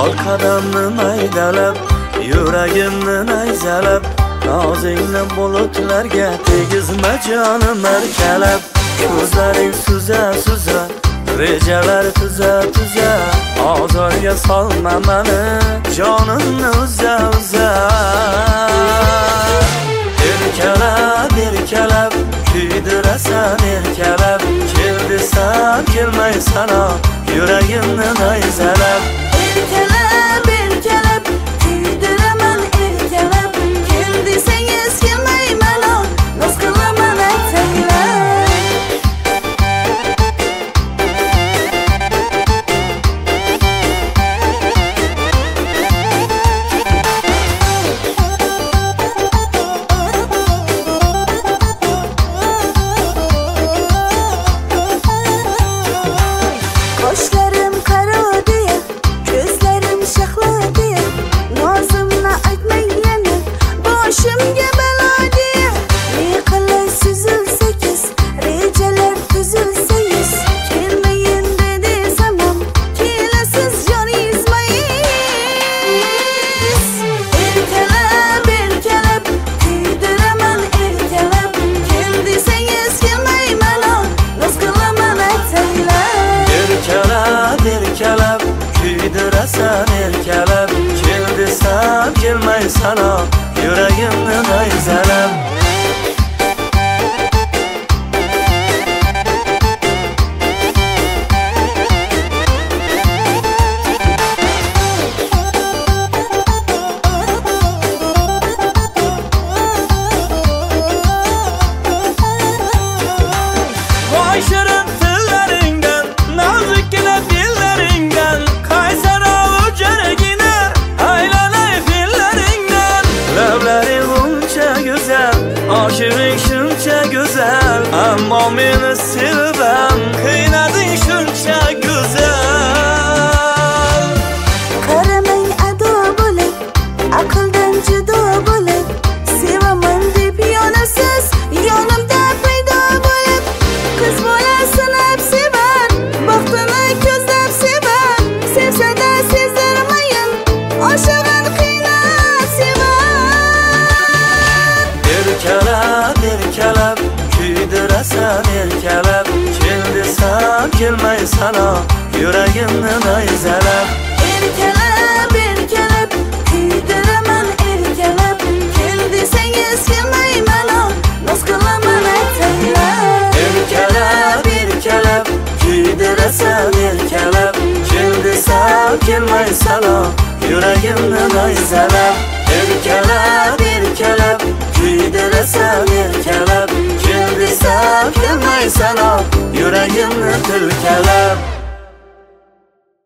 Ol qadamni maydalab, yuragimni nayzalab, nozingni bulutlarga tegizma jonim erkalab. Ko'zlaring suza-suza, rejalar tuza-tuza, ozorga solma meni, jonimni uza-uza. Erkalab, erkalab, kuydirasan erkalab, kel desam kelmaysan, yuragimni nayzalab. Erkalab, erkalab, kuydiraman erkalab, kel desangiz kelmayman, noz qilaman aytanglar. Qoshlarim qaro deya, ko'zlarim shahlo deya, nozimni aytmang yana, boshimga balo deya. Yiqilay suzilsa-kiz, rejalar tuzilsa-yiz, kelmayin desam ham kelasiz joningizmaysiz. Erkalab, erkalab, kuydiraman erkalab, kel desangiz kelmayman, noz qilaman aytanglar. Erkalab, erkalab, kuydirasan erkalab, kel desam kelmaysan, yuragimni nayzalab. Voy shirin tillaringdan, nozikkina dillaringdan, qaysarov jaragina, aylanay fillaringdan. Lablaring uncha go'zal, oshig'ing shuncha go'zal, ammo meni sevib qiynading shuncha go'zal. Qaramang ado bo'lib, aqldan judo bo'lib, sevaman deb yonasiz, yonimda paydo bo'lib. Qiz bola sinab sevar, baxtini ko'zlab sevar, sevsa-da sezdirmayin, oshig'in qiynab sevar. Erkalab, erkalab, kuydirasan erkalab, kel desam kelmaysan, yuragimni nayzalab. Erkalab, erkalab, kuydiraman erkalab, kel desangiz kelmayman, noz qilaman aytanglar. Erkalab, erkalab, kuydirasan erkalab, kel desam kelmaysan, yuragimni nayzalab. Erkalab, erkalab, kuydirasan erkalab, kel desam kelmaysan, yuragimni tilkalab.